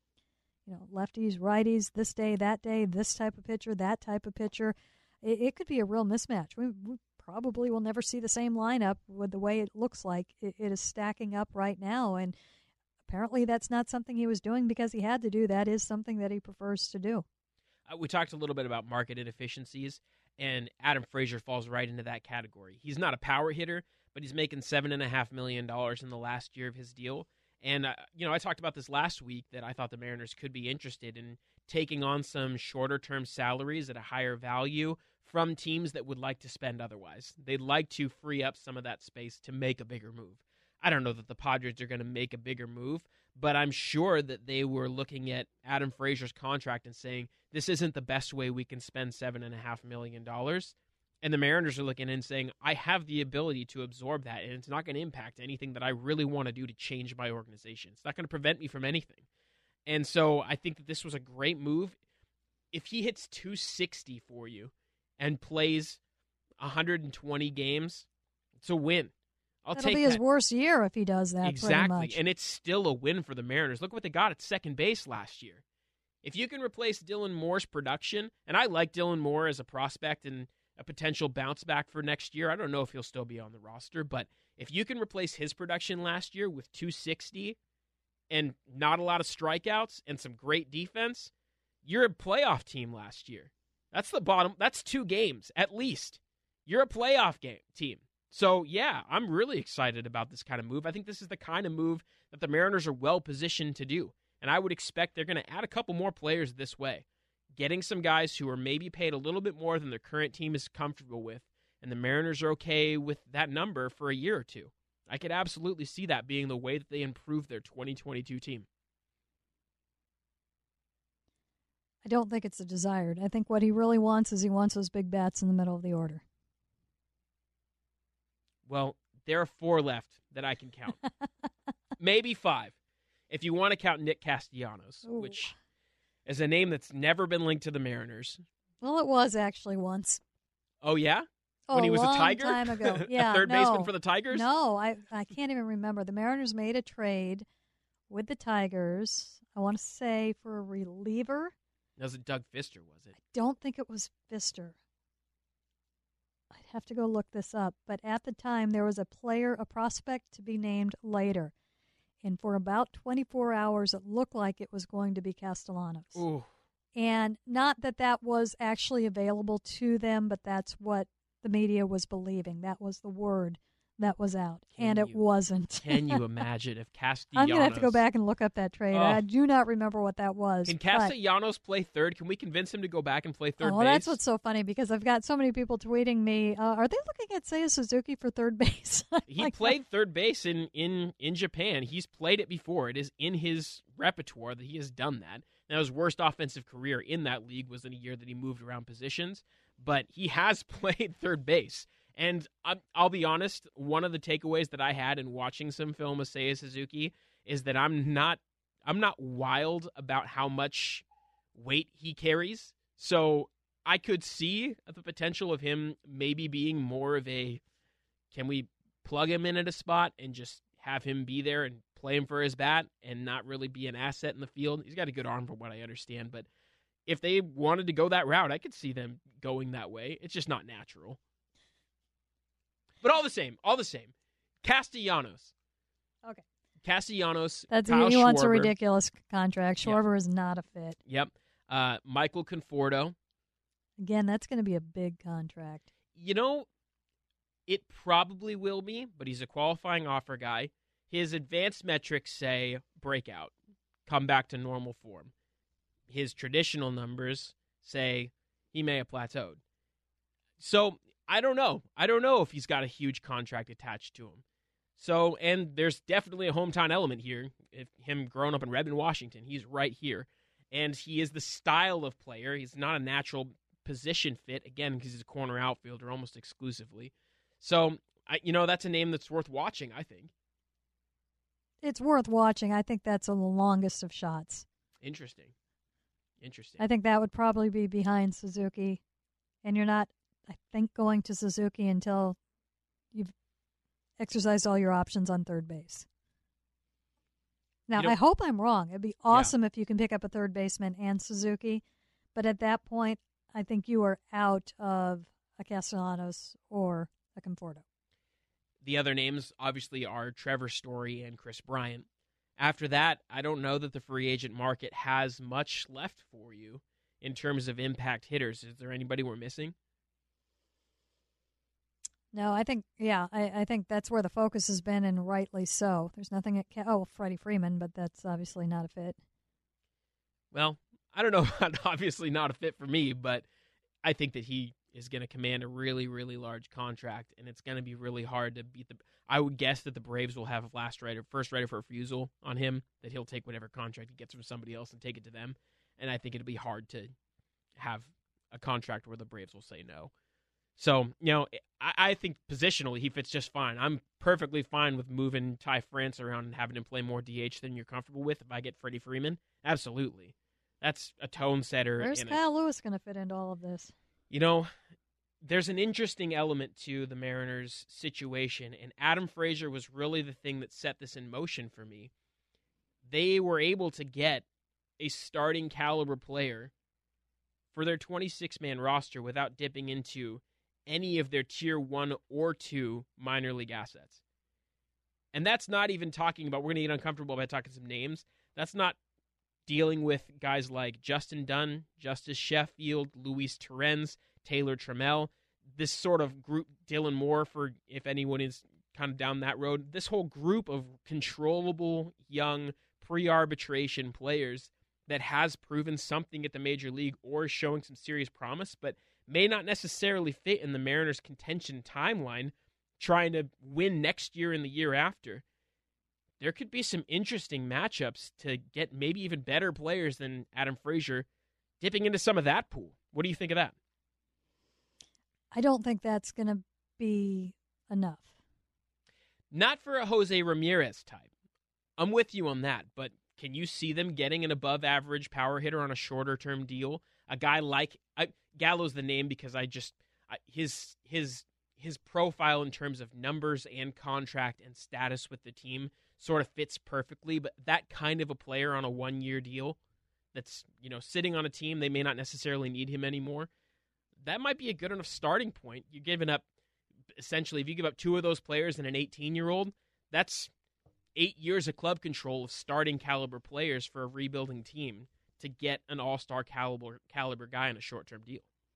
you know, lefties, righties, this day, that day, this type of pitcher, that type of pitcher. It, it could be a real mismatch. We, we probably will never see the same lineup with the way it looks like it, it is stacking up right now. And apparently that's not something he was doing because he had to do. That is something that he prefers to do. Uh, we talked a little bit about market inefficiencies, and Adam Frazier falls right into that category. He's not a power hitter, but he's making seven point five million dollars in the last year of his deal. And, uh, you know, I talked about this last week that I thought the Mariners could be interested in taking on some shorter-term salaries at a higher value from teams that would like to spend otherwise. They'd like to free up some of that space to make a bigger move. I don't know that the Padres are going to make a bigger move, but I'm sure that they were looking at Adam Frazier's contract and saying, this isn't the best way we can spend seven point five million dollars. And the Mariners are looking and saying, I have the ability to absorb that, and it's not going to impact anything that I really want to do to change my organization. It's not going to prevent me from anything. And so I think that this was a great move. If he hits two sixty for you and plays one hundred twenty games, it's a win. I'll That'll take be that. his worst year if he does that. Exactly, pretty much. And it's still a win for the Mariners. Look what they got at second base last year. If you can replace Dylan Moore's production, and I like Dylan Moore as a prospect and a potential bounce back for next year. I don't know if he'll still be on the roster, but if you can replace his production last year with two sixty and not a lot of strikeouts and some great defense, you're a playoff team last year. That's the bottom. That's two games at least. You're a playoff game team. So, yeah, I'm really excited about this kind of move. I think this is the kind of move that the Mariners are well positioned to do, and I would expect they're going to add a couple more players this way. Getting some guys who are maybe paid a little bit more than their current team is comfortable with, and the Mariners are okay with that number for a year or two. I could absolutely see that being the way that they improve their twenty twenty-two team. I don't think it's a desired. I think what he really wants is he wants those big bats in the middle of the order. Well, there are four left that I can count. Maybe five, if you want to count Nick Castellanos, Ooh. which is a name that's never been linked to the Mariners. Well, it was actually once. Oh, yeah? Oh, When he was a long a Tiger? time ago. Yeah, a third no. baseman for the Tigers? No, I, I can't even remember. The Mariners made a trade with the Tigers, I want to say, for a reliever. That was Doug Fister, was it? I don't think it was Fister. I'd have to go look this up. But at the time, there was a player, a prospect to be named later. And for about twenty-four hours, it looked like it was going to be Castellanos. Ooh. And not that that was actually available to them, but that's what the media was believing. That was the word that was out. Can and it you- wasn't. Can you imagine if Castellanos... I'm going to have to go back and look up that trade. Oh. I do not remember what that was. Can but- Castellanos play third? Can we convince him to go back and play third oh, base? that's what's so funny because I've got so many people tweeting me, uh, are they looking at Seiya Suzuki for third base? He Like, played third base in, in, in Japan. He's played it before. It is in his repertoire that he has done that. Now, his worst offensive career in that league was in a year that he moved around positions, but he has played third base. And I'm, I'll be honest, one of the takeaways that I had in watching some film of Seiya Suzuki is that I'm not I'm not wild about how much weight he carries. So I could see the potential of him maybe being more of a, can we plug him in at a spot and just have him be there and play him for his bat and not really be an asset in the field? He's got a good arm from what I understand, but if they wanted to go that route, I could see them going that way. It's just not natural. But all the same, all the same. Castellanos. Okay. Castellanos. That's Kyle he wants a Schwarber. ridiculous contract. Yep. Schwarber is not a fit. Yep. Uh, Michael Conforto. Again, that's going to be a big contract. You know, it probably will be, but he's a qualifying offer guy. His advanced metrics say breakout, come back to normal form. His traditional numbers say he may have plateaued. So I don't know. I don't know if he's got a huge contract attached to him. So, and there's definitely a hometown element here. If him growing up in Redmond, Washington, he's right here. And he is the style of player. He's not a natural position fit, again, because he's a corner outfielder almost exclusively. So, I, you know, that's a name that's worth watching, I think. It's worth watching. I think that's the longest of shots. Interesting. Interesting. I think that would probably be behind Suzuki. And you're not, I think, going to Suzuki until you've exercised all your options on third base. Now, You know- I hope I'm wrong. It'd be awesome if you can pick up a third baseman and Suzuki, but at that point, I think you are out of a Castellanos or a Conforto. The other names, obviously, are Trevor Story and Chris Bryant. After that, I don't know that the free agent market has much left for you in terms of impact hitters. Is there anybody we're missing? No, I think, yeah, I, I think that's where the focus has been, and rightly so. There's nothing at, ca- oh, Freddie Freeman, but that's obviously not a fit. Well, I don't know, obviously not a fit for me, but I think that he is going to command a really, really large contract, and it's going to be really hard to beat the. I would guess that the Braves will have last right or first right of refusal on him, that he'll take whatever contract he gets from somebody else and take it to them, and I think it'll be hard to have a contract where the Braves will say no. So, you know, I, I think positionally he fits just fine. I'm perfectly fine with moving Ty France around and having him play more D H than you're comfortable with if I get Freddie Freeman. Absolutely. That's a tone setter. Where's Kyle a, Lewis going to fit into all of this? You know, there's an interesting element to the Mariners' situation, and Adam Frazier was really the thing that set this in motion for me. They were able to get a starting caliber player for their twenty-six man roster without dipping into any of their tier one or two minor league assets. And that's not even talking about, we're going to get uncomfortable by talking some names. That's not dealing with guys like Justin Dunn, Justice Sheffield, Luis Torrens, Taylor Trammell, this sort of group, Dylan Moore, for if anyone is kind of down that road, this whole group of controllable, young, pre-arbitration players that has proven something at the major league or is showing some serious promise, but may not necessarily fit in the Mariners' contention timeline, trying to win next year and the year after. There could be some interesting matchups to get maybe even better players than Adam Frazier dipping into some of that pool. What do you think of that? I don't think that's going to be enough. Not for a Jose Ramirez type. I'm with you on that, but can you see them getting an above-average power hitter on a shorter-term deal? A guy like I, Gallo's the name because I just I, his his his profile in terms of numbers and contract and status with the team sort of fits perfectly. But that kind of a player on a one-year deal, that's you know sitting on a team, they may not necessarily need him anymore. That might be a good enough starting point. You're giving up essentially if you give up two of those players and an eighteen-year-old, that's eight years of club control of starting caliber players for a rebuilding team to get an all-star caliber caliber guy in a short-term deal.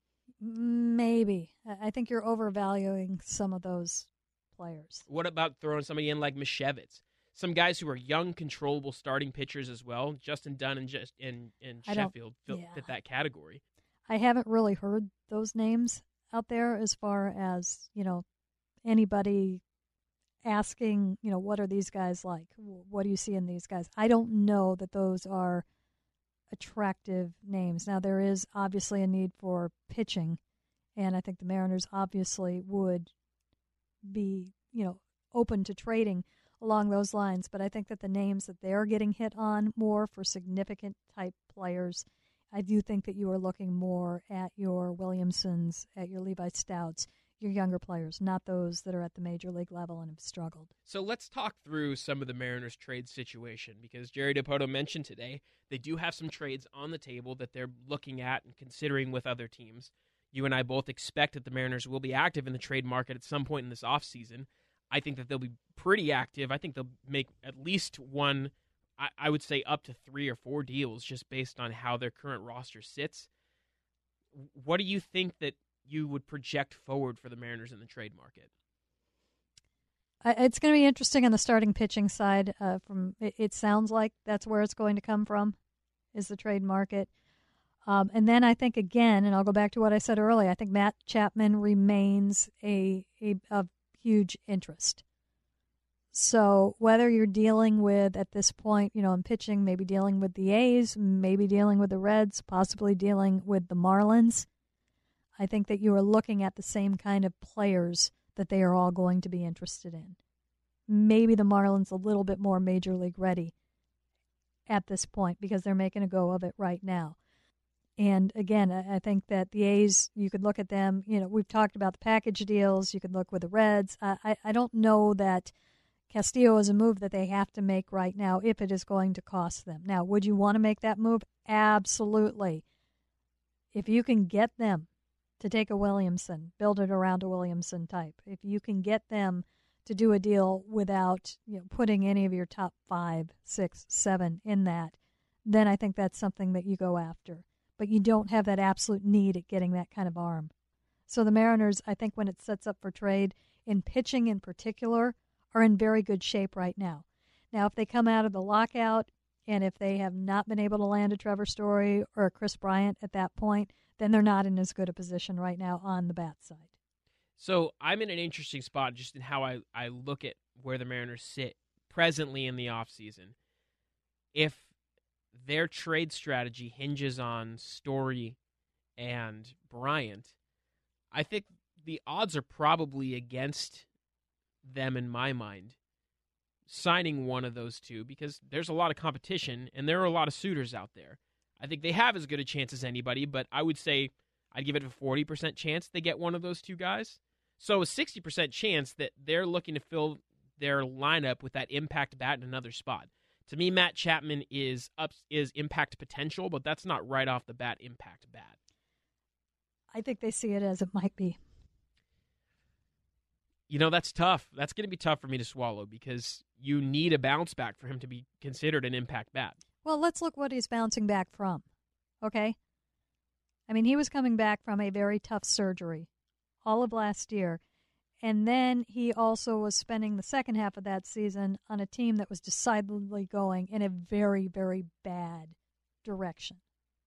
Maybe. I think you're overvaluing some of those players. What about throwing somebody in like Mishevitz? Some guys who are young, controllable starting pitchers as well. Justin Dunn and just and, and Sheffield fit, yeah. fit that category. I haven't really heard those names out there as far as, you know, anybody asking, you know, what are these guys like? What do you see in these guys? I don't know that those are attractive names. Now, there is obviously a need for pitching, and I think the Mariners obviously would be, you know, open to trading along those lines, but I think that the names that they're getting hit on more for significant type players, I do think that you are looking more at your Williamsons, at your Levi Stouts, your younger players, not those that are at the major league level and have struggled. So let's talk through some of the Mariners trade situation, because Jerry Dipoto mentioned today they do have some trades on the table that they're looking at and considering with other teams. You and I both expect that the Mariners will be active in the trade market at some point in this offseason. I think that they'll be pretty active. I think they'll make at least one, I, I would say up to three or four deals just based on how their current roster sits. What do you think that you would project forward for the Mariners in the trade market? It's going to be interesting on the starting pitching side. Uh, from it, it sounds like that's where it's going to come from, is the trade market. Um, and then I think, again, and I'll go back to what I said earlier, I think Matt Chapman remains a, a, a huge interest. So whether you're dealing with, at this point, you know, in pitching, maybe dealing with the A's, maybe dealing with the Reds, possibly dealing with the Marlins, I think that you are looking at the same kind of players that they are all going to be interested in. Maybe the Marlins a little bit more major league ready at this point because they're making a go of it right now. And again, I think that the A's, you could look at them, you know, we've talked about the package deals. You could look with the Reds. I, I, I don't know that Castillo is a move that they have to make right now if it is going to cost them. Now, would you want to make that move? Absolutely. If you can get them to take a Williamson, build it around a Williamson type, if you can get them to do a deal without, you know, putting any of your top five, six, seven in that, then I think that's something that you go after. But you don't have that absolute need at getting that kind of arm. So the Mariners, I think when it sets up for trade, in pitching in particular, are in very good shape right now. Now, if they come out of the lockout and if they have not been able to land a Trevor Story or a Chris Bryant at that point, then they're not in as good a position right now on the bat side. So I'm in an interesting spot just in how I, I look at where the Mariners sit presently in the offseason. If their trade strategy hinges on Story and Bryant, I think the odds are probably against them in my mind signing one of those two because there's a lot of competition and there are a lot of suitors out there. I think they have as good a chance as anybody, but I would say I'd give it a forty percent chance they get one of those two guys. So a sixty percent chance that they're looking to fill their lineup with that impact bat in another spot. To me, Matt Chapman is up is impact potential, but that's not right off the bat impact bat. I think they see it as it might be. You know, that's tough. That's going to be tough for me to swallow because you need a bounce back for him to be considered an impact bat. Well, let's look what he's bouncing back from, okay? I mean, he was coming back from a very tough surgery all of last year. And then he also was spending the second half of that season on a team that was decidedly going in a very, very bad direction.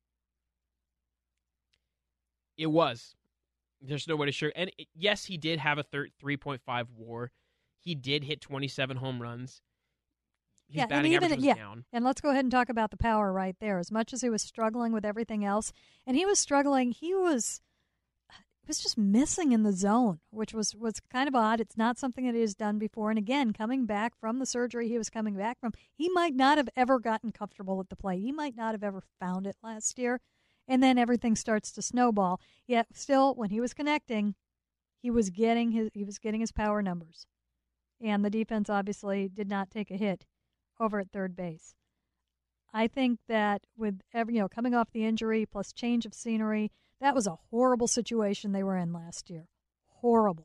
It was. There's no way to sure. And it, yes, he did have a three point five WAR. He did hit twenty-seven home runs. His yeah, batting and even, average was yeah. down. And let's go ahead and talk about the power right there. As much as he was struggling with everything else, and he was struggling, he was... was just missing in the zone, which was, was kind of odd. It's not something that he has done before. And again, coming back from the surgery he was coming back from, he might not have ever gotten comfortable at the plate. He might not have ever found it last year. And then everything starts to snowball. Yet still, when he was connecting, he was getting his he was getting his power numbers. And the defense obviously did not take a hit over at third base. I think that with every, you know, coming off the injury plus change of scenery, that was a horrible situation they were in last year. Horrible.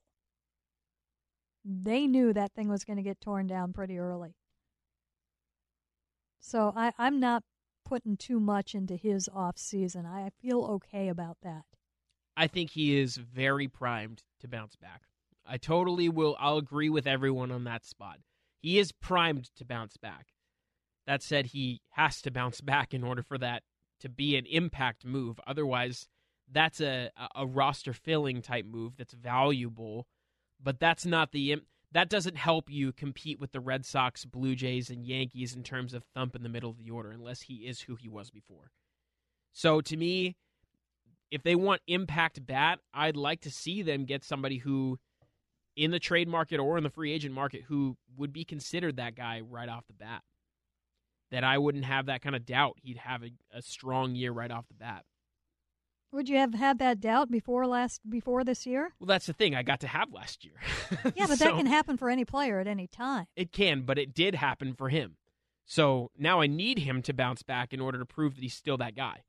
They knew that thing was going to get torn down pretty early. So I, I'm not putting too much into his off season. I feel okay about that. I think he is very primed to bounce back. I totally will. I'll agree with everyone on that spot. He is primed to bounce back. That said, he has to bounce back in order for that to be an impact move. Otherwise, that's a, a roster-filling type move that's valuable, but that's not the that doesn't help you compete with the Red Sox, Blue Jays, and Yankees in terms of thump in the middle of the order unless he is who he was before. So to me, if they want impact bat, I'd like to see them get somebody who, in the trade market or in the free agent market, who would be considered that guy right off the bat. That I wouldn't have that kind of doubt he'd have a, a strong year right off the bat. Would you have had that doubt before last before this year? Well, that's the thing. I got to have last year. Yeah, but so, that can happen for any player at any time. It can, but it did happen for him. So now I need him to bounce back in order to prove that he's still that guy.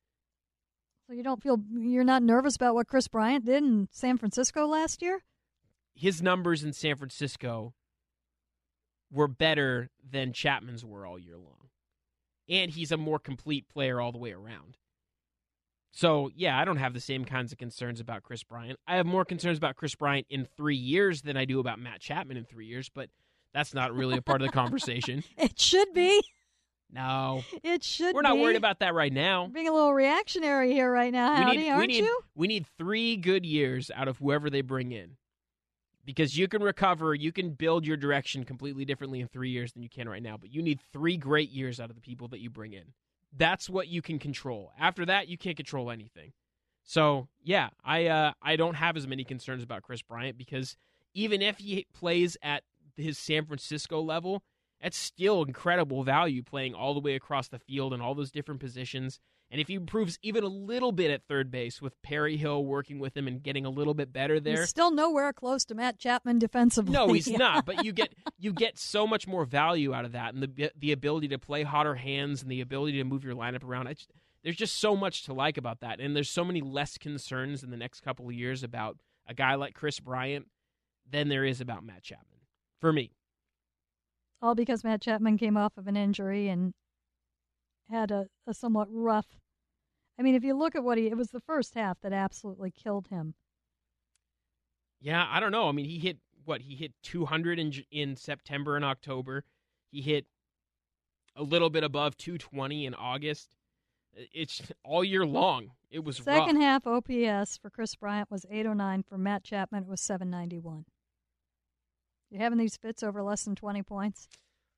So you don't feel you're not nervous about what Chris Bryant did in San Francisco last year? His numbers in San Francisco were better than Chapman's were all year long. And he's a more complete player all the way around. So, yeah, I don't have the same kinds of concerns about Chris Bryant. I have more concerns about Chris Bryant in three years than I do about Matt Chapman in three years, but that's not really a part of the conversation. It should be. No. It should be. We're not worried about that right now. Being a little reactionary here right now, Howdy, we need, aren't we need, you? We need three good years out of whoever they bring in. Because you can recover, you can build your direction completely differently in three years than you can right now. But you need three great years out of the people that you bring in. That's what you can control. After that, you can't control anything. So, yeah, I uh, I don't have as many concerns about Chris Bryant because even if he plays at his San Francisco level, that's still incredible value playing all the way across the field in all those different positions And if he improves even a little bit at third base with Perry Hill working with him and getting a little bit better there. He's still nowhere close to Matt Chapman defensively. No, he's not. But you get you get so much more value out of that, and the the ability to play hotter hands and the ability to move your lineup around. Just, there's just so much to like about that. And there's so many less concerns in the next couple of years about a guy like Chris Bryant than there is about Matt Chapman, for me. All because Matt Chapman came off of an injury and had a, a somewhat rough. I mean, if you look at what he, it was the first half that absolutely killed him. Yeah, I don't know. I mean, he hit, what, he hit two hundred in, in September and October. He hit a little bit above two twenty in August. It's all year long. It was Second rough. half O P S for Chris Bryant was eight oh nine. For Matt Chapman, it was seven ninety-one. You having these fits over less than twenty points?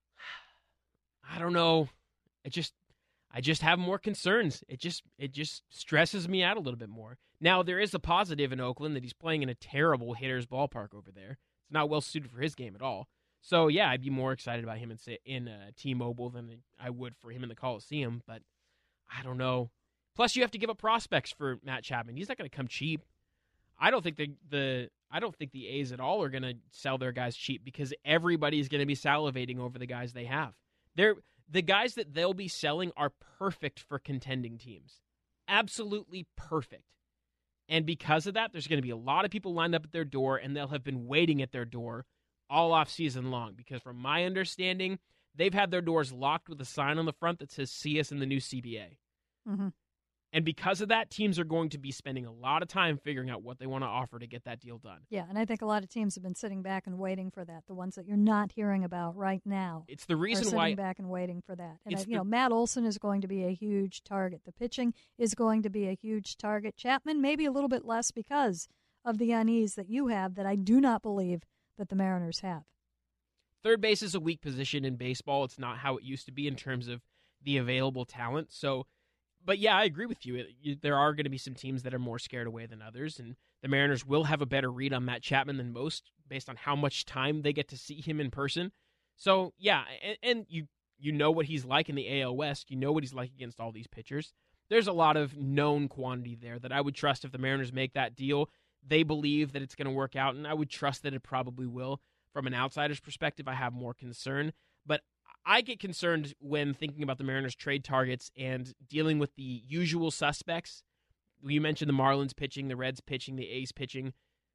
I don't know. It just... I just have more concerns. It just it just stresses me out a little bit more. Now, there is a positive in Oakland that he's playing in a terrible hitter's ballpark over there. It's not well suited for his game at all. So, yeah, I'd be more excited about him in, in uh, T-Mobile than I would for him in the Coliseum, but I don't know. Plus, you have to give up prospects for Matt Chapman. He's not going to come cheap. I don't think the, the I don't think the A's at all are going to sell their guys cheap because everybody's going to be salivating over the guys they have. They're The guys that they'll be selling are perfect for contending teams. Absolutely perfect. And because of that, there's going to be a lot of people lined up at their door, and they'll have been waiting at their door all off season long. Because from my understanding, they've had their doors locked with a sign on the front that says, "See us in the new C B A." Mm-hmm. And because of that, teams are going to be spending a lot of time figuring out what they want to offer to get that deal done. Yeah, and I think a lot of teams have been sitting back and waiting for that. The ones that you're not hearing about right now. It's the reason are sitting why back and waiting for that. And I, you the, know, Matt Olson is going to be a huge target. The pitching is going to be a huge target. Chapman maybe a little bit less because of the unease that you have that I do not believe that the Mariners have. Third base is a weak position in baseball. It's not how it used to be in terms of the available talent. So. But, yeah, I agree with you. There are going to be some teams that are more scared away than others, and the Mariners will have a better read on Matt Chapman than most based on how much time they get to see him in person. So, yeah, and, and you you know what he's like in the A L West. You know what he's like against all these pitchers. There's a lot of known quantity there that I would trust if the Mariners make that deal. They believe that it's going to work out, and I would trust that it probably will. From an outsider's perspective, I have more concern. But I get concerned when thinking about the Mariners' trade targets and dealing with the usual suspects. You mentioned the Marlins pitching, the Reds pitching, the A's pitching.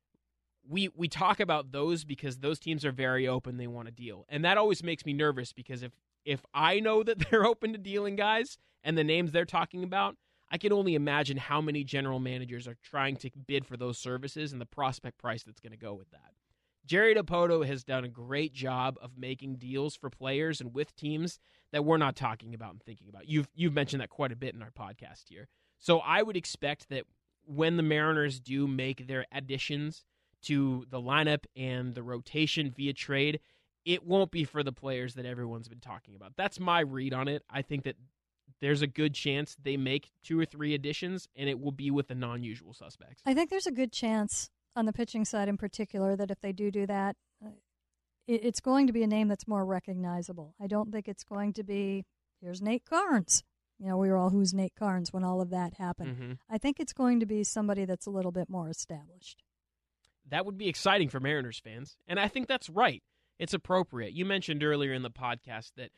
We we talk about those because those teams are very open. They want to deal. And that always makes me nervous because if, if I know that they're open to dealing guys and the names they're talking about, I can only imagine how many general managers are trying to bid for those services and the prospect price that's going to go with that. Jerry Dipoto has done a great job of making deals for players and with teams that we're not talking about and thinking about. You've you've mentioned that quite a bit in our podcast here. So I would expect that when the Mariners do make their additions to the lineup and the rotation via trade, it won't be for the players that everyone's been talking about. That's my read on it. I think that there's a good chance they make two or three additions, and it will be with the non-usual suspects. I think there's a good chance on the pitching side in particular that if they do do that, uh, it, it's going to be a name that's more recognizable. I don't think it's going to be, here's Nate Carnes. You know, we were all, who's Nate Carnes when all of that happened. Mm-hmm. I think it's going to be somebody that's a little bit more established. That would be exciting for Mariners fans, and I think that's right. It's appropriate. You mentioned earlier in the podcast that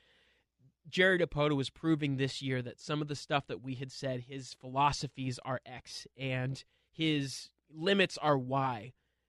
Jerry Dipoto was proving this year that some of the stuff that we had said, his philosophies are X, and his limits are Y.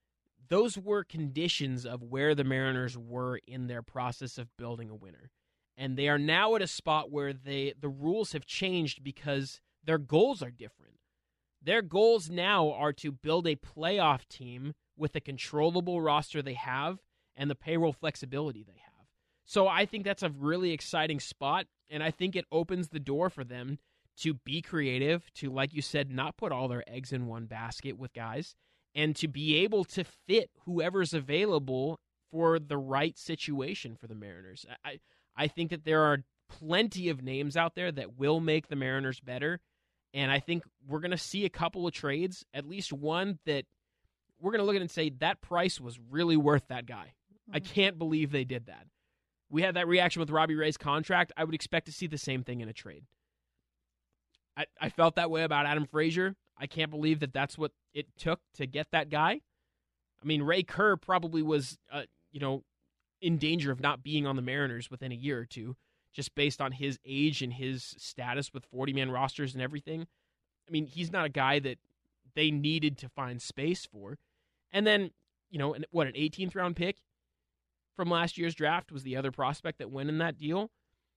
Those were conditions of where the Mariners were in their process of building a winner. And they are now at a spot where they the rules have changed because their goals are different. Their goals now are to build a playoff team with the controllable roster they have and the payroll flexibility they have. So I think that's a really exciting spot, and I think it opens the door for them to be creative, to, like you said, not put all their eggs in one basket with guys, and to be able to fit whoever's available for the right situation for the Mariners. I, I think that there are plenty of names out there that will make the Mariners better, and I think we're going to see a couple of trades, at least one that we're going to look at and say, that price was really worth that guy. Mm-hmm. I can't believe they did that. We had that reaction with Robbie Ray's contract. I would expect to see the same thing in a trade. I, I felt that way about Adam Frazier. I can't believe that that's what it took to get that guy. I mean, Ray Kerr probably was, uh, you know, in danger of not being on the Mariners within a year or two, just based on his age and his status with forty-man rosters and everything. I mean, he's not a guy that they needed to find space for. And then, you know, what, an eighteenth round pick from last year's draft was the other prospect that went in that deal.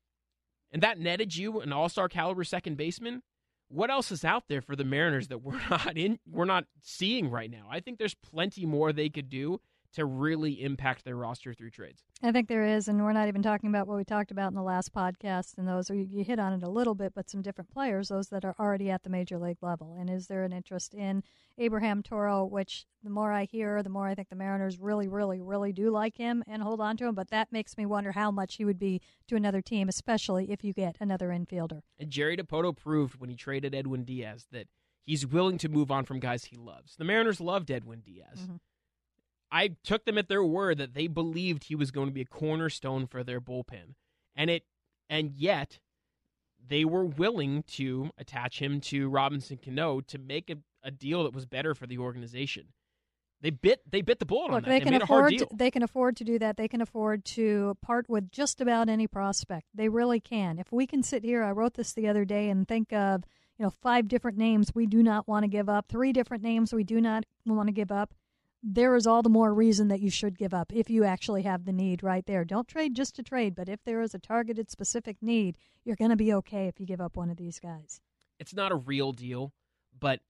And that netted you an all-star caliber second baseman. What else is out there for the Mariners that we're not in? We're not seeing right now? I think there's plenty more they could do to really impact their roster through trades. I think there is, and we're not even talking about what we talked about in the last podcast, and those, you, you hit on it a little bit, but some different players, those that are already at the major league level. And is there an interest in Abraham Toro, which the more I hear, the more I think the Mariners really, really, really do like him and hold on to him, but that makes me wonder how much he would be to another team, especially if you get another infielder. And Jerry Dipoto proved when he traded Edwin Diaz that he's willing to move on from guys he loves. The Mariners loved Edwin Diaz. Mm-hmm. I took them at their word that they believed he was going to be a cornerstone for their bullpen. And it and yet they were willing to attach him to Robinson Cano to make a, a deal that was better for the organization. They bit they bit the bullet Look, on that. They, they can made afford a hard deal. To, they can afford to do that. They can afford to part with just about any prospect. They really can. If we can sit here, I wrote this the other day, and think of, you know, five different names we do not want to give up, three different names we do not want to give up. There is all the more reason that you should give up if you actually have the need right there. Don't trade just to trade, but if there is a targeted specific need, you're going to be okay if you give up one of these guys. It's not a real deal, but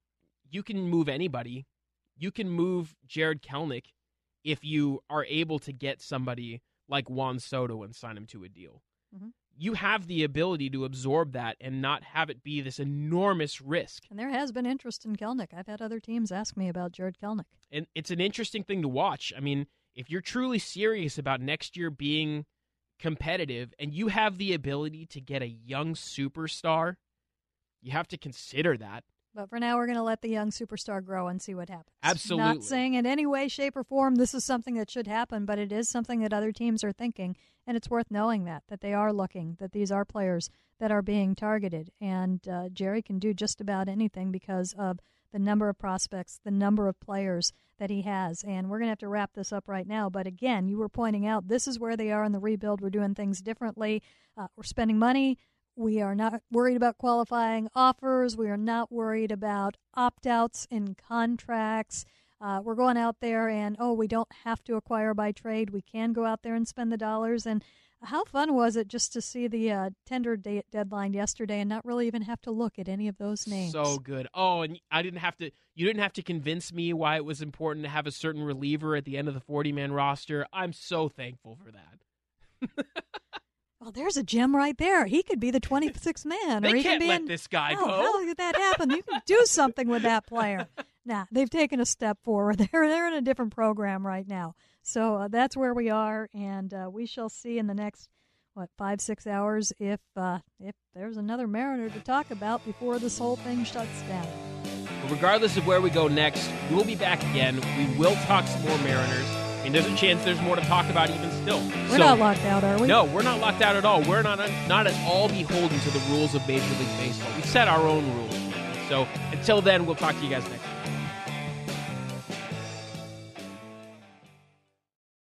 you can move anybody. You can move Jared Kelenic if you are able to get somebody like Juan Soto and sign him to a deal. Mm-hmm. You have the ability to absorb that and not have it be this enormous risk. And there has been interest in Kelenic. I've had other teams ask me about Jared Kelenic. And it's an interesting thing to watch. I mean, if you're truly serious about next year being competitive and you have the ability to get a young superstar, you have to consider that. But for now, we're going to let the young superstar grow and see what happens. Absolutely. Not saying in any way, shape, or form this is something that should happen, but it is something that other teams are thinking, and it's worth knowing that, that they are looking, that these are players that are being targeted. And uh, Jerry can do just about anything because of the number of prospects, the number of players that he has. And we're going to have to wrap this up right now. But again, you were pointing out this is where they are in the rebuild. We're doing things differently. Uh, we're spending money. We are not worried about qualifying offers. We are not worried about opt-outs in contracts. Uh, we're going out there and, oh, we don't have to acquire by trade. We can go out there and spend the dollars. And how fun was it just to see the uh, tender date deadline yesterday and not really even have to look at any of those names? So good. Oh, and I didn't have to. You didn't have to convince me why it was important to have a certain reliever at the end of the forty-man roster. I'm so thankful for that. Well, there's a gem right there. He could be the twenty-sixth man. They or he can't can be let in, this guy oh, go. How did that happen? You can do something with that player. Nah, they've taken a step forward. They're they're in a different program right now. So uh, that's where we are, and uh, we shall see in the next what five six hours if uh, if there's another Mariner to talk about before this whole thing shuts down. But regardless of where we go next, we'll be back again. We will talk some more Mariners. And there's a chance there's more to talk about even still. We're so, not locked out, are we? No, we're not locked out at all. We're not not at all beholden to the rules of Major League Baseball. We set our own rules. So until then, we'll talk to you guys next time.